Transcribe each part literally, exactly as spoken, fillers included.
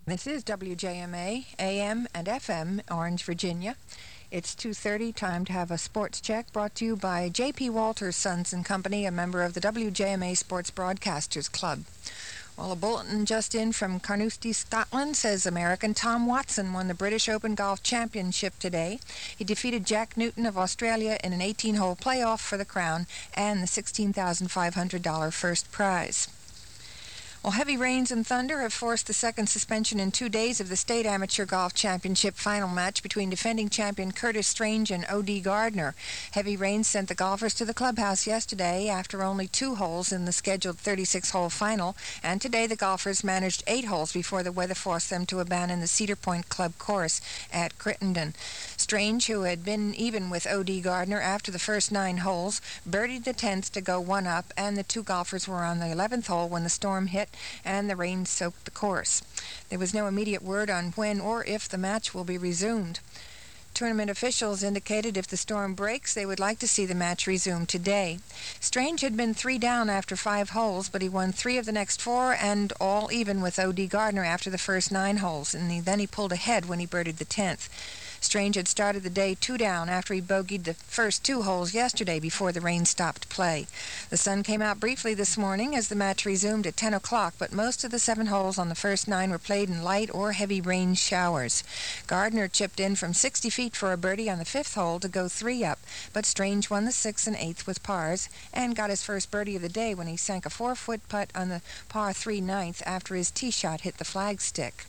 This is W J M A, A M and F M, Orange, Virginia. It's two thirty, time to have a sports check brought to you by J P Walters, Sons and Company, a member of the W J M A Sports Broadcasters Club. Well, a bulletin just in from Carnoustie, Scotland says American Tom Watson won the British Open Golf Championship today. He defeated Jack Newton of Australia in an eighteen-hole playoff for the crown and the sixteen thousand five hundred dollars first prize. Well, heavy rains and thunder have forced the second suspension in two days of the State Amateur Golf Championship final match between defending champion Curtis Strange and O D. Gardner. Heavy rains sent the golfers to the clubhouse yesterday after only two holes in the scheduled thirty-six-hole final, and today the golfers managed eight holes before the weather forced them to abandon the Cedar Point Club course at Crittenden. Strange, who had been even with O D. Gardner after the first nine holes, birdied the tenth to go one up, and the two golfers were on the eleventh hole when the storm hit and the rain soaked the course. There was no immediate word on when or if the match will be resumed. Tournament officials indicated if the storm breaks, they would like to see the match resumed today. Strange had been three down after five holes, but he won three of the next four and all even with O D. Gardner after the first nine holes, and he, then he pulled ahead when he birdied the tenth. Strange had started the day two down after he bogeyed the first two holes yesterday before the rain stopped play. The sun came out briefly this morning as the match resumed at ten o'clock, but most of the seven holes on the first nine were played in light or heavy rain showers. Gardner chipped in from sixty feet for a birdie on the fifth hole to go three up, but Strange won the sixth and eighth with pars and got his first birdie of the day when he sank a four-foot putt on the par three ninth after his tee shot hit the flagstick.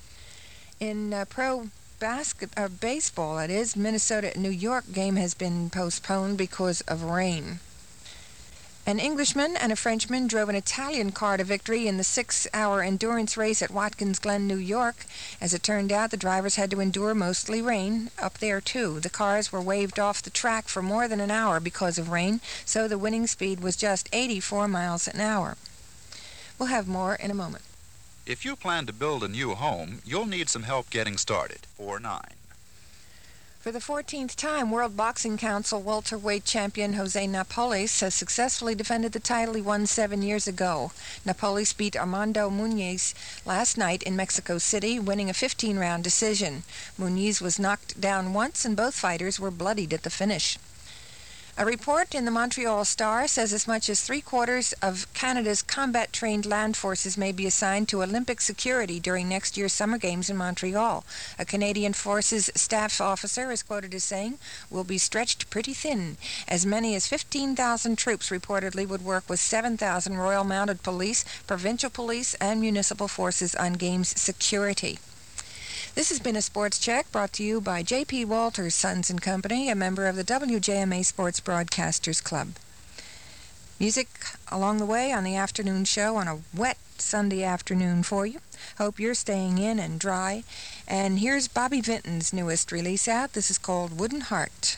In uh, pro Basket, uh, baseball, it is, Minnesota-New York game has been postponed because of rain. An Englishman and a Frenchman drove an Italian car to victory in the six-hour endurance race at Watkins Glen, New York. As it turned out, the drivers had to endure mostly rain up there, too. The cars were waved off the track for more than an hour because of rain, so the winning speed was just eighty-four miles an hour. We'll have more in a moment. If you plan to build a new home, you'll need some help getting started. four nine. For the fourteenth time, World Boxing Council welterweight champion Jose Napoles has successfully defended the title he won seven years ago. Napoles beat Armando Muniz last night in Mexico City, winning a fifteen-round decision. Muniz was knocked down once, and both fighters were bloodied at the finish. A report in the Montreal Star says as much as three-quarters of Canada's combat-trained land forces may be assigned to Olympic security during next year's Summer Games in Montreal. A Canadian Forces staff officer is quoted as saying, "We'll be stretched pretty thin. As many as fifteen thousand troops reportedly would work with seven thousand Royal Mounted Police, provincial police, and municipal forces on Games security." This has been a Sports Check brought to you by J P Walters, Sons and Company, a member of the W J M A Sports Broadcasters Club. Music along the way on the afternoon show on a wet Sunday afternoon for you. Hope you're staying in and dry. And here's Bobby Vinton's newest release out. This is called Wooden Heart.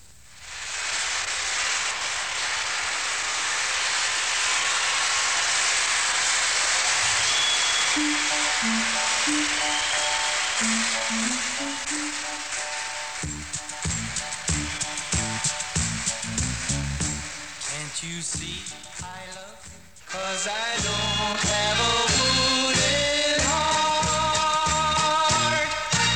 Can't you see I love you? 'Cause I don't have a wooden heart.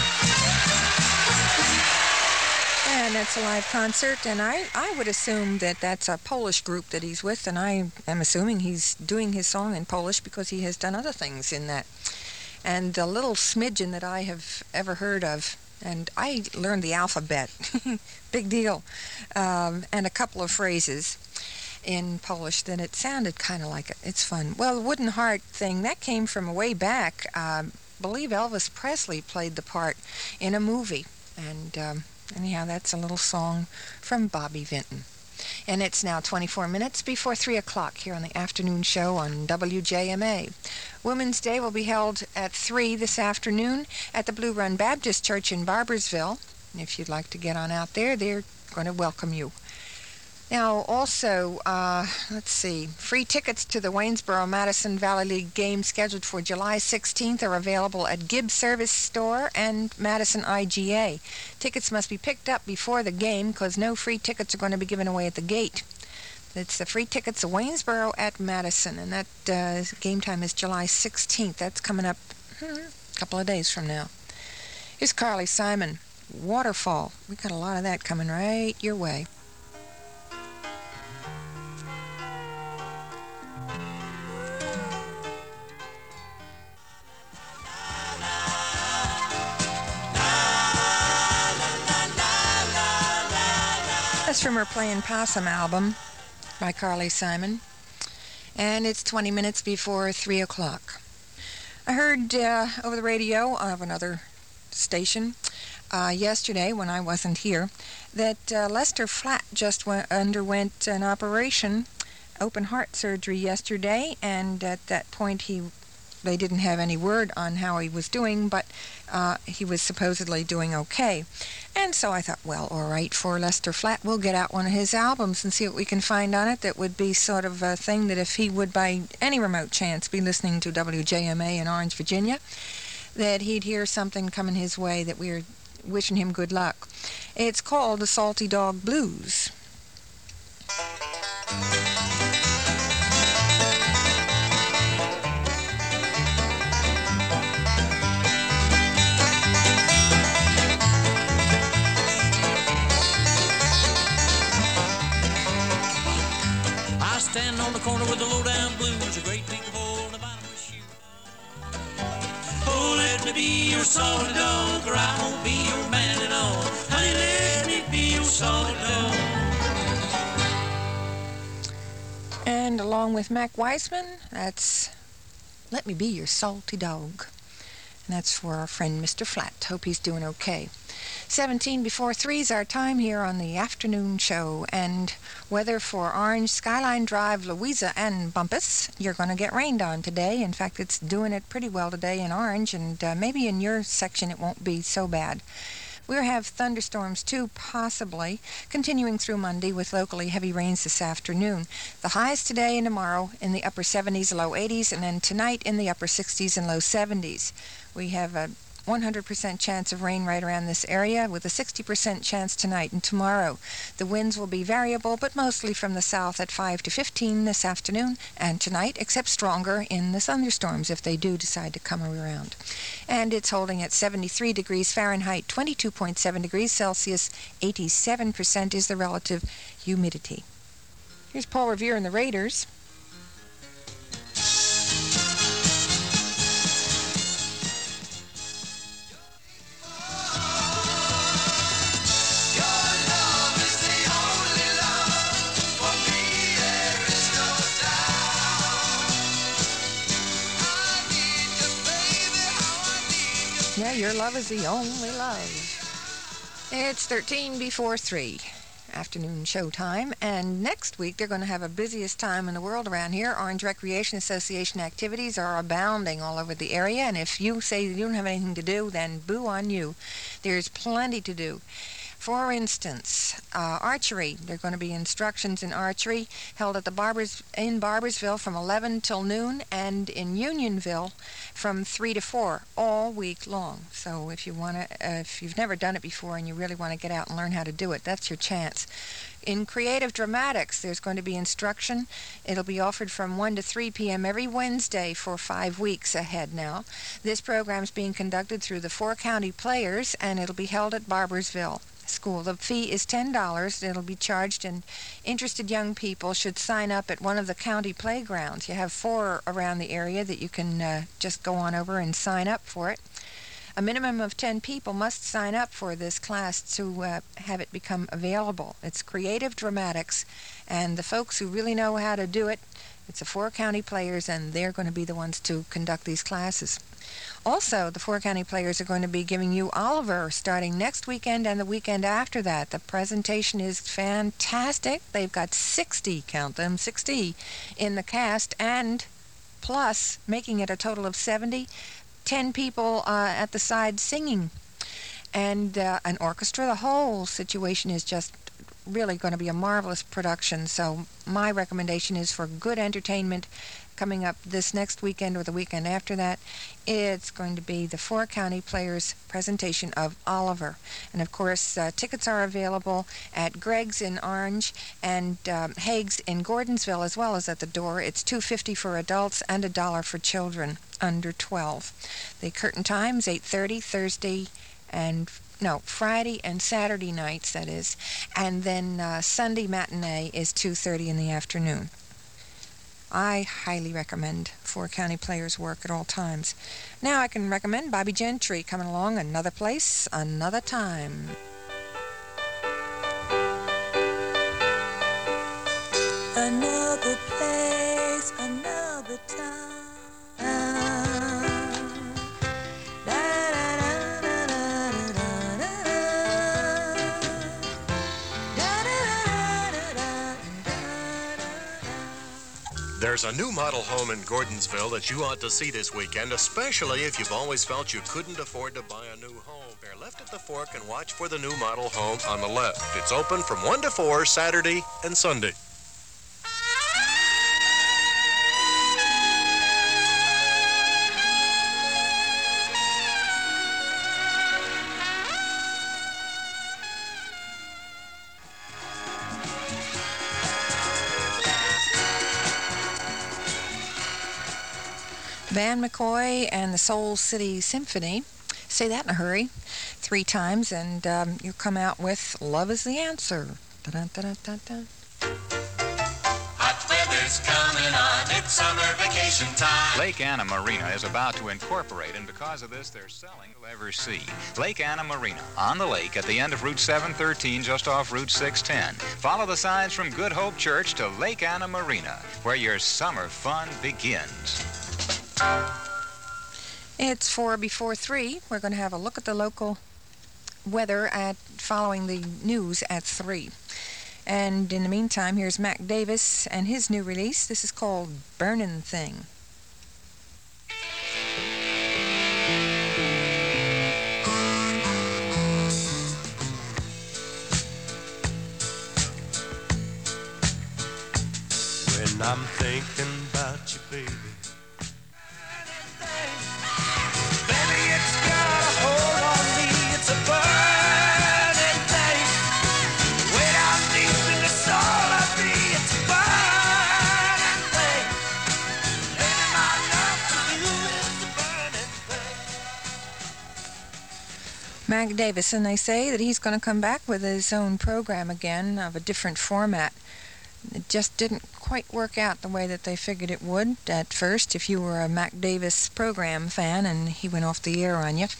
And that's a live concert, and I, I would assume that that's a Polish group that he's with, and I am assuming he's doing his song in Polish because he has done other things in that. And the little smidgen that I have ever heard of, and I learned the alphabet, big deal, um, and a couple of phrases in Polish, then it sounded kind of like it. It's fun. Well, the Wooden Heart thing, that came from way back. I um, believe Elvis Presley played the part in a movie. And um, anyhow, that's a little song from Bobby Vinton. And it's now twenty-four minutes before three o'clock here on the afternoon show on W J M A. Women's Day will be held at three this afternoon at the Blue Run Baptist Church in Barboursville. If you'd like to get on out there, they're going to welcome you. Now, also, uh, let's see, free tickets to the Waynesboro-Madison Valley League game scheduled for July sixteenth are available at Gibbs Service Store and Madison I G A. Tickets must be picked up before the game because no free tickets are going to be given away at the gate. It's the free tickets of Waynesboro at Madison, and that uh, game time is July sixteenth. That's coming up hmm, couple of days from now. Here's Carly Simon, Waterfall. We got a lot of that coming right your way. That's from her Playin' Possum album by Carly Simon. And it's twenty minutes before three o'clock. I heard uh, over the radio of another station uh, yesterday when I wasn't here that uh, Lester Flatt just went, underwent an operation, open heart surgery yesterday, and at that point he they didn't have any word on how he was doing, but uh, he was supposedly doing okay. And so I thought, well, all right, for Lester Flatt, we'll get out one of his albums and see what we can find on it that would be sort of a thing that if he would by any remote chance be listening to W J M A in Orange, Virginia, that he'd hear something coming his way that we're wishing him good luck. It's called The Salty Dog Blues. Stand on the corner with the low-down blues, a great big hole in the bottom of my shoe. Oh, let me be your salty dog, or I won't be your man at all. Honey, let me be your salty dog. And along with Mac Weisman, that's Let Me Be Your Salty Dog. And that's for our friend Mister Flatt. Hope he's doing okay. seventeen before three is our time here on the afternoon show. And weather for Orange, Skyline Drive, Louisa, and Bumpus. You're going to get rained on today. In fact, it's doing it pretty well today in Orange, and uh, maybe in your section it won't be so bad. We'll have thunderstorms, too, possibly, continuing through Monday with locally heavy rains this afternoon. The highs today and tomorrow in the upper seventies, low eighties, and then tonight in the upper sixties and low seventies. We have a one hundred percent chance of rain right around this area with a sixty percent chance tonight and tomorrow. The winds will be variable, but mostly from the south at five to fifteen this afternoon and tonight, except stronger in the thunderstorms if they do decide to come around. And it's holding at seventy-three degrees Fahrenheit, twenty-two point seven degrees Celsius, eighty-seven percent is the relative humidity. Here's Paul Revere and the Raiders. Yeah, your love is the only love. It's thirteen before three, afternoon show time, and next week they're going to have a busiest time in the world around here. Orange Recreation Association activities are abounding all over the area, and if you say you don't have anything to do, then boo on you. There's plenty to do. For instance, uh, archery. There are going to be instructions in archery held at the Barbers in Barbersville from eleven till noon, and in Unionville from three to four all week long. So if you want to, uh, if you've never done it before and you really want to get out and learn how to do it, that's your chance. In Creative Dramatics, there's going to be instruction. It'll be offered from one to three p.m. every Wednesday for five weeks ahead now. This program's being conducted through the Four County Players, and it'll be held at Barbersville School. The fee is ten dollars. It'll be charged, and interested young people should sign up at one of the county playgrounds. You have four around the area that you can uh, just go on over and sign up for it. A minimum of ten people must sign up for this class to uh, have it become available. It's Creative Dramatics, and the folks who really know how to do it, it's the Four County Players, and they're going to be the ones to conduct these classes. Also, the Four County Players are going to be giving you Oliver starting next weekend and the weekend after that. The presentation is fantastic. They've got sixty, count them, sixty in the cast, and plus, making it a total of seventy, ten people uh, at the side singing, and uh, an orchestra. The whole situation is just really going to be a marvelous production. So my recommendation is for good entertainment coming up this next weekend or the weekend after that. It's going to be the Four County Players presentation of Oliver. And of course, uh, tickets are available at Greg's in Orange and um, Haig's in Gordonsville, as well as at the door. It's two dollars and fifty cents for adults and a dollar for children under twelve. The curtain times eight thirty Thursday and no, Friday and Saturday nights, that is. And then uh, Sunday matinee is two thirty in the afternoon. I highly recommend Four County Players' work at all times. Now I can recommend Bobby Gentry coming along, Another Place, Another Time. Another place, another time. There's a new model home in Gordonsville that you ought to see this weekend, especially if you've always felt you couldn't afford to buy a new home. Bear left at the fork and watch for the new model home on the left. It's open from one to four Saturday and Sunday. Van McCoy and the Soul City Symphony. Say that in a hurry. Three times, and um, you'll come out with Love is the Answer. Da-da-da-da-da-da. Hot weather's coming on, it's summer vacation time. Lake Anna Marina is about to incorporate, and because of this, they're selling you'll ever see. Lake Anna Marina, on the lake at the end of Route seven thirteen, just off Route six ten. Follow the signs from Good Hope Church to Lake Anna Marina, where your summer fun begins. It's four before three. We're going to have a look at the local weather at following the news at three. And in the meantime, here's Mac Davis and his new release. This is called Burnin' Thing. When I'm thinking about you, baby, Mac Davis, and they say that he's going to come back with his own program again of a different format. It just didn't quite work out the way that they figured it would at first, if you were a Mac Davis program fan and he went off the air on you.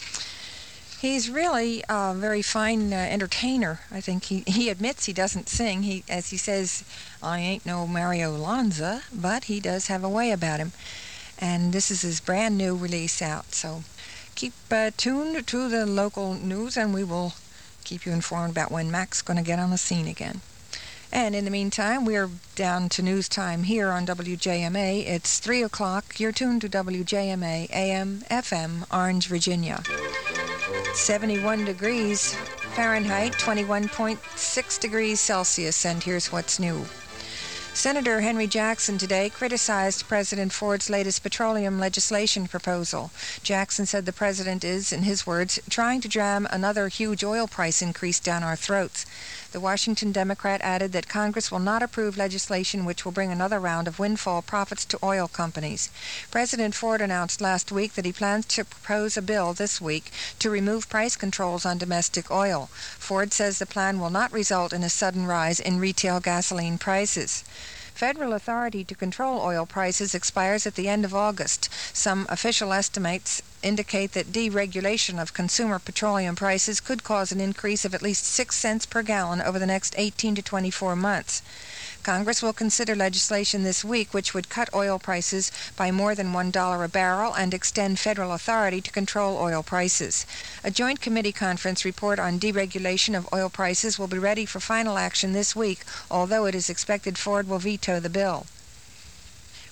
He's really a very fine uh, entertainer. I think he, he admits he doesn't sing. He, as he says, I ain't no Mario Lanza, but he does have a way about him. And this is his brand new release out, so keep uh, tuned to the local news, and we will keep you informed about when Mac's going to get on the scene again. And in the meantime, we're down to news time here on W J M A. It's three o'clock. You're tuned to W J M A, A M, F M, Orange, Virginia. seventy-one degrees Fahrenheit, twenty-one point six degrees Celsius, and here's what's new. Senator Henry Jackson today criticized President Ford's latest petroleum legislation proposal. Jackson said the president is, in his words, trying to jam another huge oil price increase down our throats. The Washington Democrat added that Congress will not approve legislation which will bring another round of windfall profits to oil companies. President Ford announced last week that he plans to propose a bill this week to remove price controls on domestic oil. Ford says the plan will not result in a sudden rise in retail gasoline prices. Federal authority to control oil prices expires at the end of August. Some official estimates indicate that deregulation of consumer petroleum prices could cause an increase of at least six cents per gallon over the next eighteen to twenty-four months. Congress will consider legislation this week which would cut oil prices by more than one dollar a barrel and extend federal authority to control oil prices. A joint committee conference report on deregulation of oil prices will be ready for final action this week, although it is expected Ford will veto the bill.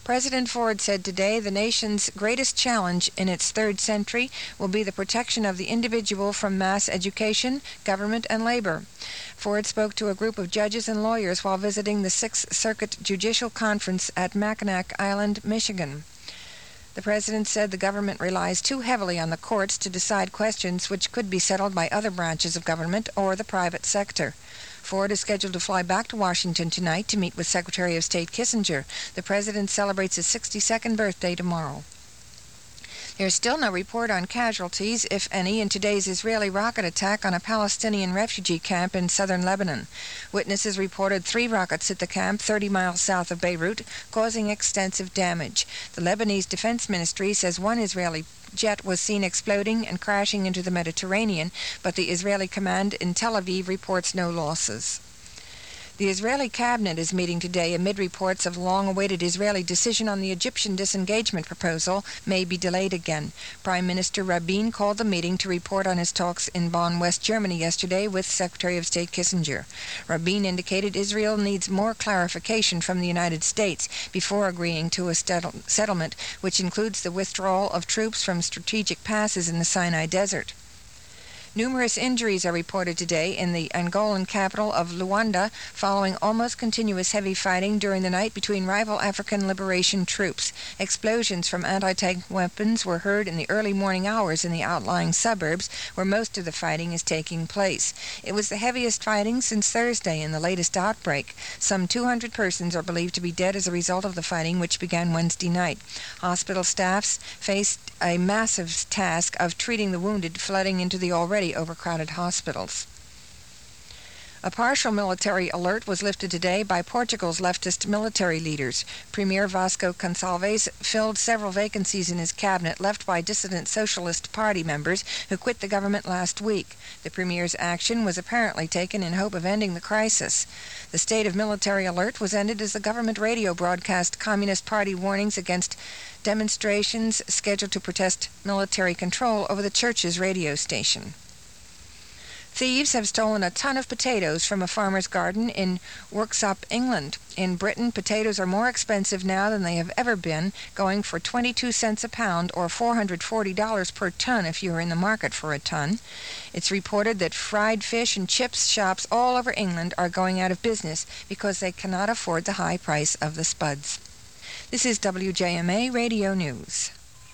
President Ford said today the nation's greatest challenge in its third century will be the protection of the individual from mass education, government, and labor. Ford spoke to a group of judges and lawyers while visiting the Sixth Circuit Judicial Conference at Mackinac Island, Michigan. The president said the government relies too heavily on the courts to decide questions which could be settled by other branches of government or the private sector. Ford is scheduled to fly back to Washington tonight to meet with Secretary of State Kissinger. The president celebrates his sixty-second birthday tomorrow. There's still no report on casualties, if any, in today's Israeli rocket attack on a Palestinian refugee camp in southern Lebanon. Witnesses reported three rockets hit the camp thirty miles south of Beirut, causing extensive damage. The Lebanese Defense Ministry says one Israeli jet was seen exploding and crashing into the Mediterranean, but the Israeli command in Tel Aviv reports no losses. The Israeli cabinet is meeting today amid reports of long-awaited Israeli decision on the Egyptian disengagement proposal may be delayed again. Prime Minister Rabin called the meeting to report on his talks in Bonn, West Germany yesterday with Secretary of State Kissinger. Rabin indicated Israel needs more clarification from the United States before agreeing to a settle- settlement, which includes the withdrawal of troops from strategic passes in the Sinai Desert. Numerous injuries are reported today in the Angolan capital of Luanda following almost continuous heavy fighting during the night between rival African liberation troops. Explosions from anti-tank weapons were heard in the early morning hours in the outlying suburbs where most of the fighting is taking place. It was the heaviest fighting since Thursday in the latest outbreak. Some two hundred persons are believed to be dead as a result of the fighting, which began Wednesday night. Hospital staffs faced a massive task of treating the wounded flooding into the already overcrowded hospitals. A partial military alert was lifted today by Portugal's leftist military leaders. Premier Vasco Gonçalves filled several vacancies in his cabinet left by dissident Socialist Party members who quit the government last week. The premier's action was apparently taken in hope of ending the crisis. The state of military alert was ended as the government radio broadcast Communist Party warnings against demonstrations scheduled to protest military control over the church's radio station. Thieves have stolen a ton of potatoes from a farmer's garden in Worksop, England. In Britain, potatoes are more expensive now than they have ever been, going for twenty-two cents a pound or four hundred forty dollars per ton if you are in the market for a ton. It's reported that fried fish and chips shops all over England are going out of business because they cannot afford the high price of the spuds. This is W J M A Radio News.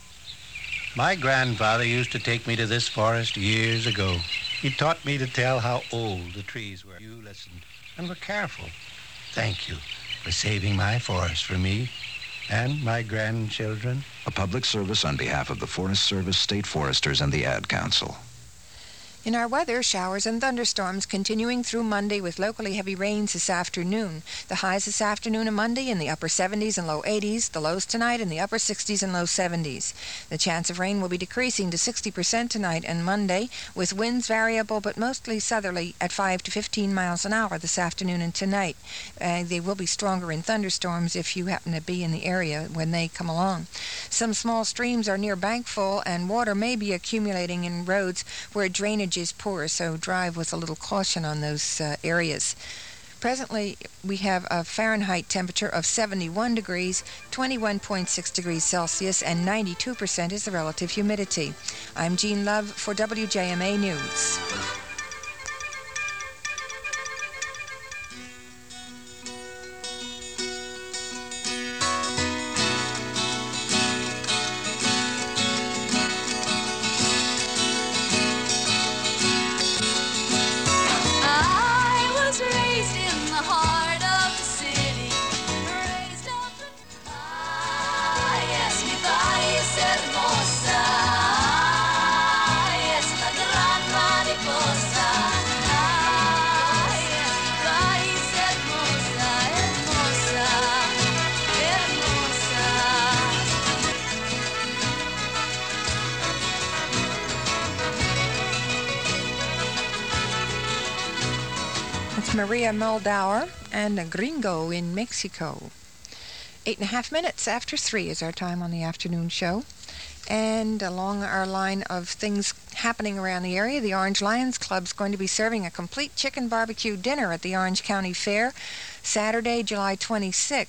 My grandfather used to take me to this forest years ago. He taught me to tell how old the trees were. You listened and were careful. Thank you for saving my forest for me and my grandchildren. A public service on behalf of the Forest Service, State Foresters, and the Ad Council. In our weather, showers and thunderstorms continuing through Monday with locally heavy rains this afternoon. The highs this afternoon and Monday in the upper seventies and low eighties. The lows tonight in the upper sixties and low seventies. The chance of rain will be decreasing to sixty percent tonight and Monday, with winds variable but mostly southerly at five to fifteen miles an hour this afternoon and tonight. Uh, they will be stronger in thunderstorms if you happen to be in the area when they come along. Some small streams are near bank full and water may be accumulating in roads where drainage is poor, so drive with a little caution on those uh, areas. Presently, we have a Fahrenheit temperature of seventy-one degrees, twenty-one point six degrees Celsius, and ninety-two percent is the relative humidity. I'm Jean Love for W J M A News. Maria Muldaur and a Gringo in Mexico. Eight and a half minutes after three is our time on the afternoon show. And along our line of things happening around the area, the Orange Lions Club is going to be serving a complete chicken barbecue dinner at the Orange County Fair Saturday, July twenty-sixth.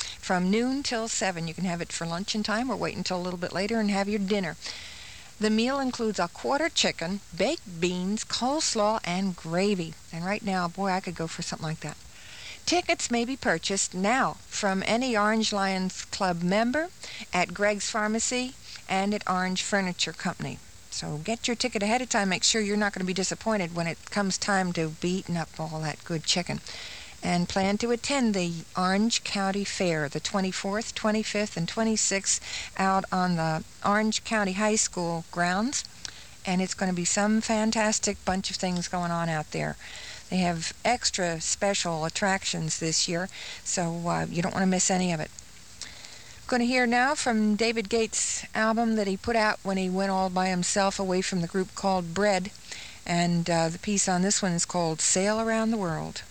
from noon till seven. You can have it for luncheon time or wait until a little bit later and have your dinner. The meal includes a quarter chicken, baked beans, coleslaw, and gravy. And right now, boy, I could go for something like that. Tickets may be purchased now from any Orange Lions Club member at Greg's Pharmacy and at Orange Furniture Company. So get your ticket ahead of time. Make sure you're not going to be disappointed when it comes time to be eating up all that good chicken. And plan to attend the Orange County Fair, the twenty-fourth, twenty-fifth, and twenty-sixth out on the Orange County High School grounds. And it's going to be some fantastic bunch of things going on out there. They have extra special attractions this year, so uh, you don't want to miss any of it. Going to hear now from David Gates' album that he put out when he went all by himself away from the group called Bread. And uh, the piece on this one is called Sail Around the World.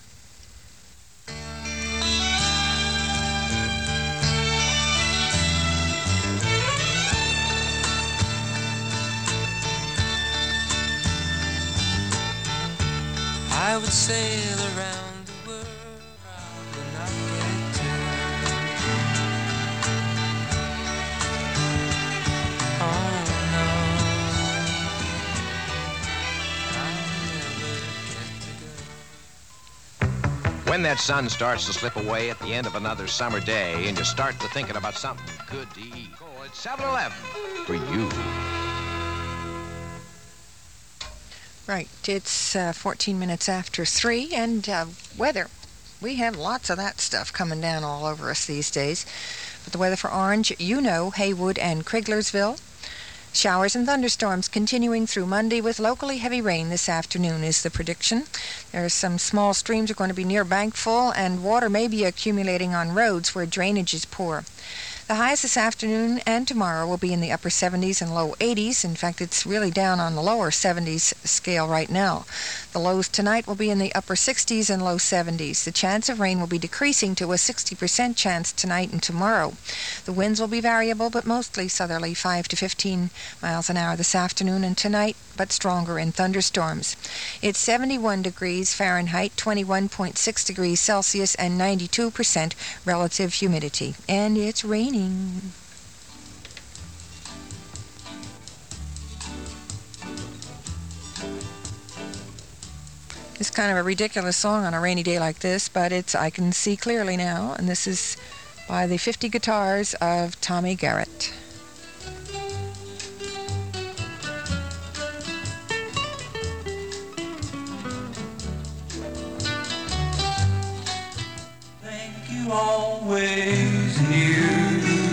I would sail around the world, probably not get to. Oh no, I'll never get to go. When that sun starts to slip away at the end of another summer day and you start to thinking about something good to eat, oh, it's seven eleven for you. Right, it's uh, fourteen minutes after three, and uh, weather. We have lots of that stuff coming down all over us these days. But the weather for Orange, you know, Haywood and Criglersville. Showers and thunderstorms continuing through Monday with locally heavy rain this afternoon is the prediction. There are some small streams are going to be near bank full, and water may be accumulating on roads where drainage is poor. The highs this afternoon and tomorrow will be in the upper seventies and low eighties. In fact, it's really down on the lower seventies scale right now. The lows tonight will be in the upper sixties and low seventies. The chance of rain will be decreasing to a sixty percent chance tonight and tomorrow. The winds will be variable, but mostly southerly, five to fifteen miles an hour this afternoon and tonight, but stronger in thunderstorms. It's seventy-one degrees Fahrenheit, twenty-one point six degrees Celsius, and ninety-two percent relative humidity. And it's raining. It's kind of a ridiculous song on a rainy day like this, but it's I Can See Clearly Now, and this is by the fifty Guitars of Tommy Garrett. Think you always knew.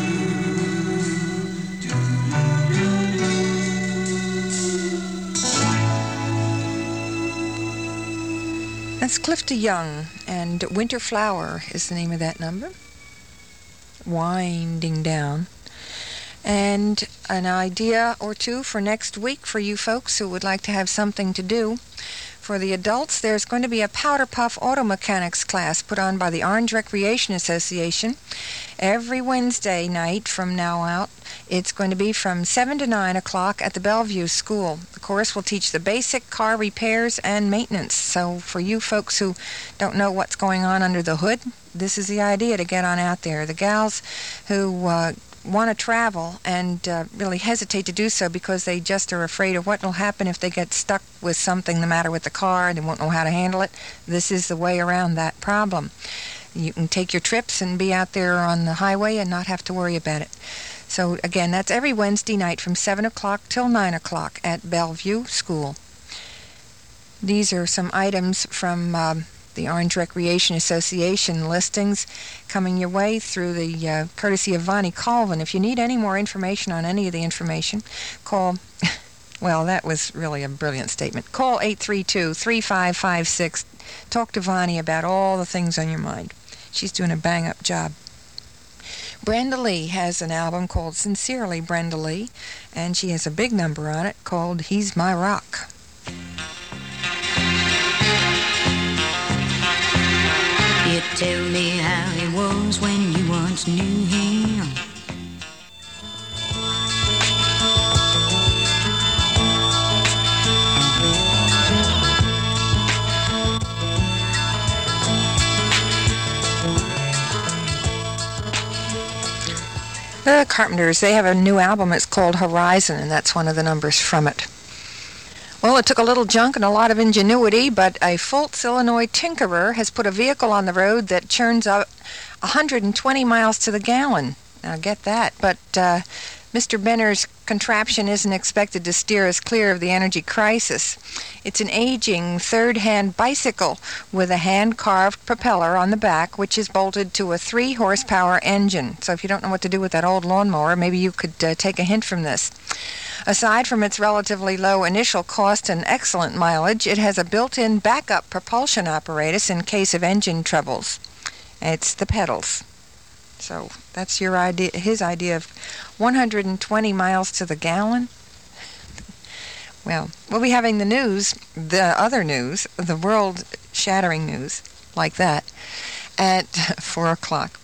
That's Clifton Young, and Winter Flower is the name of that number. Winding down. And an idea or two for next week for you folks who would like to have something to do. For the adults, there's going to be a Powder Puff Auto Mechanics class put on by the Orange Recreation Association every Wednesday night from now out. It's going to be from seven to nine o'clock at the Bellevue School. The course will teach the basic car repairs and maintenance. So for you folks who don't know what's going on under the hood, this is the idea to get on out there. The gals who uh, want to travel and uh, really hesitate to do so because they just are afraid of what will happen if they get stuck with something the matter with the car and they won't know how to handle it, this is the way around that problem. You can take your trips and be out there on the highway and not have to worry about it. So again, that's every Wednesday night from seven o'clock till nine o'clock at Bellevue School. These are some items from um, the Orange Recreation Association listings coming your way through the uh, courtesy of Vonnie Colvin. If you need any more information on any of the information, call, well, that was really a brilliant statement. Call eight three two, three five five six. Talk to Vonnie about all the things on your mind. She's doing a bang-up job. Brenda Lee has an album called Sincerely Brenda Lee, and she has a big number on it called He's My Rock. You tell me how it was when you once knew him. The Carpenters, they have a new album. It's called Horizon, and that's one of the numbers from it. Well, it took a little junk and a lot of ingenuity, but a Fultz, Illinois tinkerer has put a vehicle on the road that churns out one hundred twenty miles to the gallon. Now, get that. But uh, Mister Benner's contraption isn't expected to steer us clear of the energy crisis. It's an aging third-hand bicycle with a hand-carved propeller on the back, which is bolted to a three-horsepower engine. So if you don't know what to do with that old lawnmower, maybe you could uh, take a hint from this. Aside from its relatively low initial cost and excellent mileage, it has a built-in backup propulsion apparatus in case of engine troubles. It's the pedals. So that's your idea, his idea of one hundred twenty miles to the gallon. Well, we'll be having the news, the other news, the world-shattering news, like that, at four o'clock.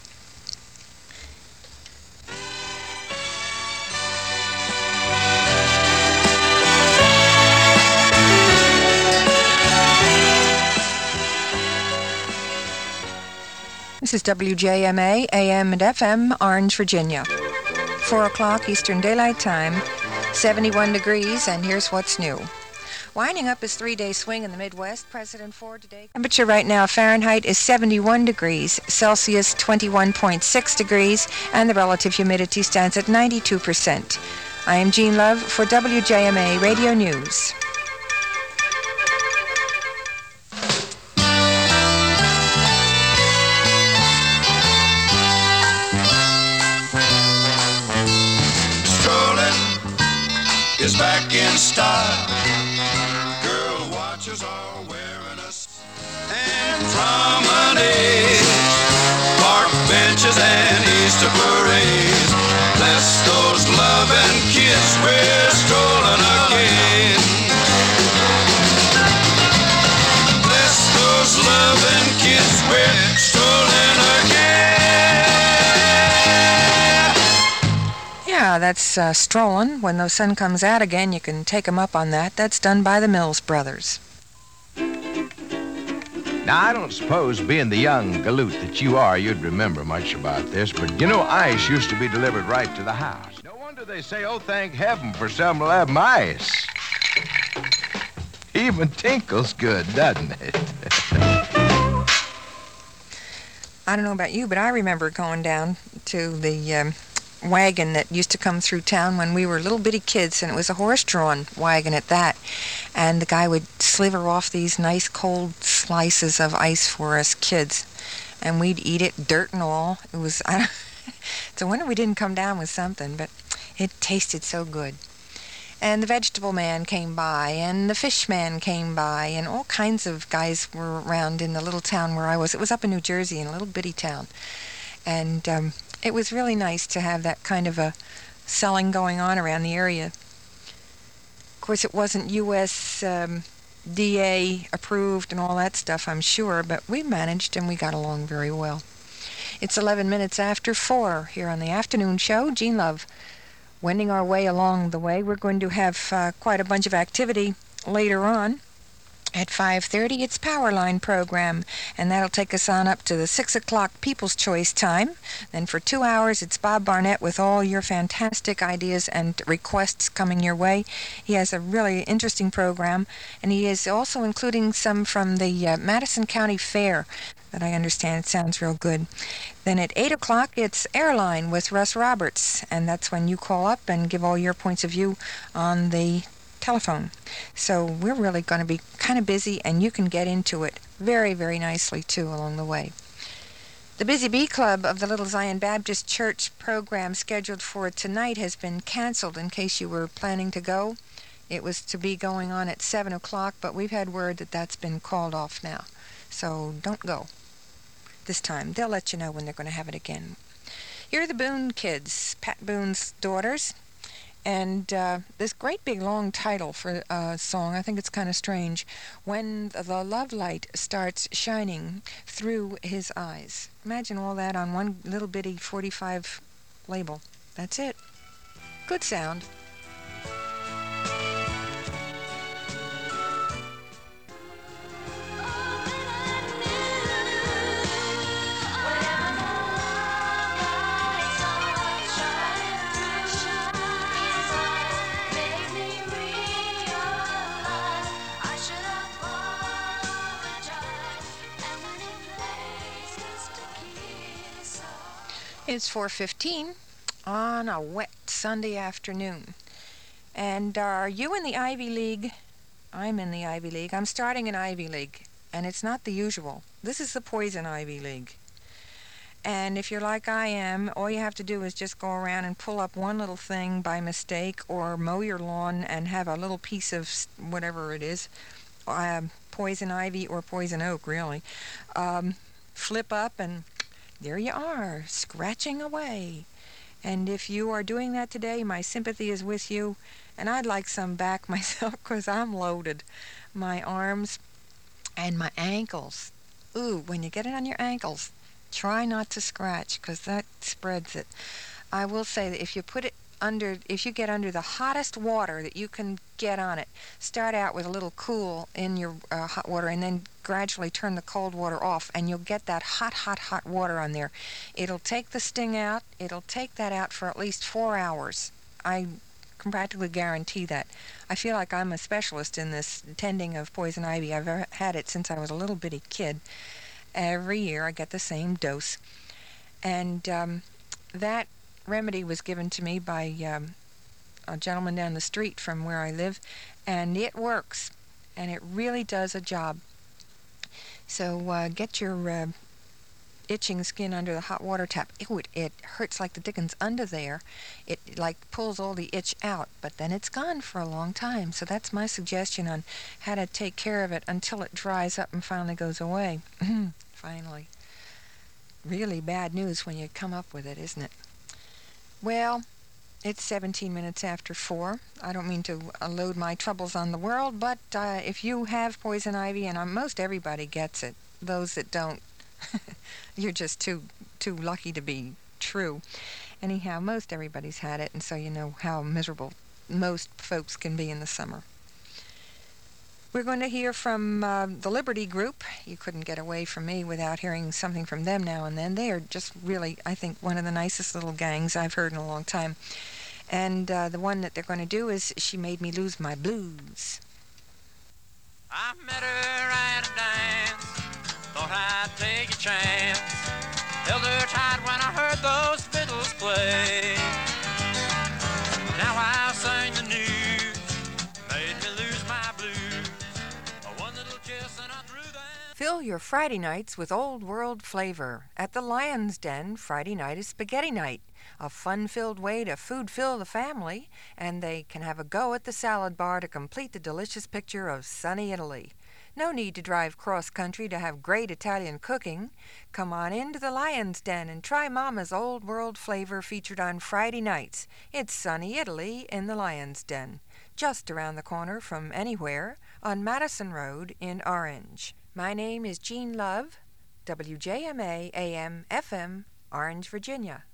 This is W J M A, A M and F M, Orange, Virginia. four o'clock Eastern Daylight Time, seventy-one degrees, and here's what's new. Winding up his three-day swing in the Midwest, President Ford today. Temperature right now, Fahrenheit, is seventy-one degrees, Celsius twenty-one point six degrees, and the relative humidity stands at ninety-two percent. I am Jean Love for W J M A Radio News. Is back in style. Girl watchers are wearing us and promenades, park benches and Easter parades. Bless those loving kids, we're strolling again. Bless those loving kids, we're strolling again. Yeah, that's uh, strolling. When the sun comes out again, you can take 'em up on that. That's done by the Mills Brothers. Now, I don't suppose, being the young galoot that you are, you'd remember much about this, but you know ice used to be delivered right to the house. No wonder they say, oh, thank heaven for seven eleven ice. Even tinkles good, doesn't it? I don't know about you, but I remember going down to the um, wagon that used to come through town when we were little bitty kids, and it was a horse-drawn wagon at that. And the guy would sliver off these nice cold slices of ice for us kids, and we'd eat it, dirt and all. It was, I don't, it's a wonder we didn't come down with something, but it tasted so good. And the vegetable man came by, and the fish man came by, and all kinds of guys were around in the little town where I was. It was up in New Jersey, in a little bitty town. And um, it was really nice to have that kind of a selling going on around the area. Of course, it wasn't U S Um, D A approved and all that stuff, I'm sure, but we managed and we got along very well. It's eleven minutes after four here on the afternoon show. Jean Love. Wending our way along the way, we're going to have uh, quite a bunch of activity later on. At five thirty, it's Powerline program, and that'll take us on up to the six o'clock People's Choice time. Then for two hours, it's Bob Barnett with all your fantastic ideas and requests coming your way. He has a really interesting program, and he is also including some from the uh, Madison County Fair that I understand sounds real good. Then at eight o'clock, it's Airline with Russ Roberts, and that's when you call up and give all your points of view on the telephone. So we're really going to be kind of busy, and you can get into it very, very nicely, too, along the way. The Busy Bee Club of the Little Zion Baptist Church program scheduled for tonight has been canceled in case you were planning to go. It was to be going on at seven o'clock, but we've had word that that's been called off now. So don't go this time. They'll let you know when they're going to have it again. Here are the Boone kids, Pat Boone's daughters. And uh, this great big long title for a uh, song, I think it's kind of strange. When the love light starts shining through his eyes. Imagine all that on one little bitty forty-five label. That's it. Good sound. When the moonlight starts shining It's four fifteen on a wet Sunday afternoon. And are you in the Ivy League? I'm in the Ivy League. I'm starting an Ivy League, and it's not the usual. This is the Poison Ivy League. And if you're like I am, all you have to do is just go around and pull up one little thing by mistake, or mow your lawn and have a little piece of whatever it is, uh, poison ivy or poison oak, really, um, flip up, and there you are, scratching away. And if you are doing that today, my sympathy is with you, and I'd like some back myself because I'm loaded. My arms and my ankles. Ooh, when you get it on your ankles, try not to scratch because that spreads it. I will say that if you put it under, if you get under the hottest water that you can get on it, start out with a little cool in your uh, hot water and then gradually turn the cold water off, and you'll get that hot, hot, hot water on there. It'll take the sting out. It'll take that out for at least four hours. I can practically guarantee that. I feel like I'm a specialist in this tending of poison ivy. I've had it since I was a little bitty kid. Every year I get the same dose. And um, that remedy was given to me by um, a gentleman down the street from where I live, and it works, and it really does a job. So uh, get your uh, itching skin under the hot water tap. Ew, it, it hurts like the dickens under there. It like pulls all the itch out, but then it's gone for a long time. So that's my suggestion on how to take care of it until it dries up and finally goes away. Finally. Really bad news when you come up with it, isn't it? Well, it's seventeen minutes after four. I don't mean to load my troubles on the world, but uh, if you have poison ivy, and uh, most everybody gets it, those that don't, you're just too too lucky to be true. Anyhow, most everybody's had it, and so you know how miserable most folks can be in the summer. We're going to hear from uh, the Liberty Group. You couldn't get away from me without hearing something from them now and then. They are just really, I think, one of the nicest little gangs I've heard in a long time. And uh, the one that they're going to do is She Made Me Lose My Blues. I met her at a dance, thought I'd take a chance, held her tight when I heard those fiddles play. Now I'll sing the news, made me lose my blues, one little kiss and I drew them. Fill your Friday nights with old world flavor. At the Lion's Den, Friday night is spaghetti night, a fun-filled way to food-fill the family, and they can have a go at the salad bar to complete the delicious picture of sunny Italy. No need to drive cross-country to have great Italian cooking. Come on into the Lion's Den and try Mama's old world flavor featured on Friday nights. It's sunny Italy in the Lion's Den, just around the corner from anywhere on Madison Road in Orange. My name is Jean Love, W J M A A M F M, Orange, Virginia.